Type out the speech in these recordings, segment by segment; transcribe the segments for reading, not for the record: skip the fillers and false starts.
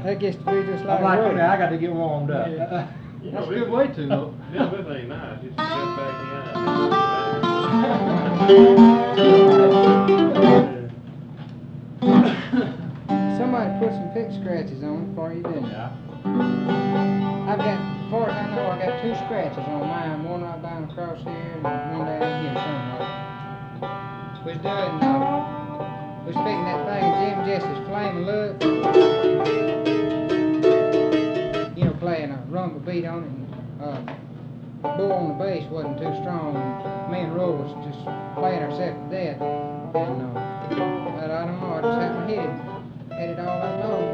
That gets to be just like I'm like, rolling. I got to get warmed up. Yeah. You That's know, a good way to, though. Yeah, this ain't nice. It's just back in Somebody put some pick scratches on it for you, didn't they? Yeah. I've got, as far as I know, I got 2 scratches on mine. One right down across here and one down here somewhere. We was doing, we was picking that thing, Jim Jesse's Flame of Love. You know, playing a rumble beat on it. And, Bull on the bass wasn't too strong. Me and Roy was just playing ourselves to death. And, but I don't know, I just happened to hit it all that long.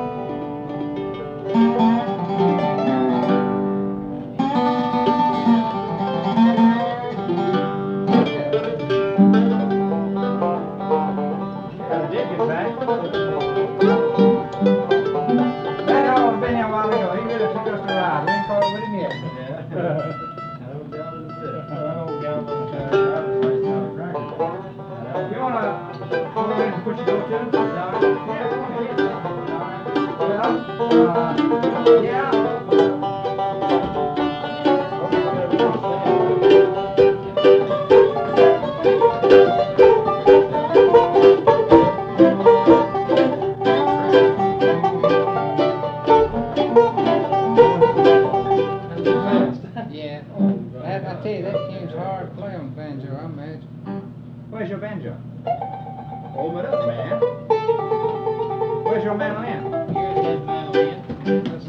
Yeah, I tell you, that tune's hard to play on banjo, I imagine. Where's your banjo? Hold it up, man. Where's your mandolin? Here's his mandolin.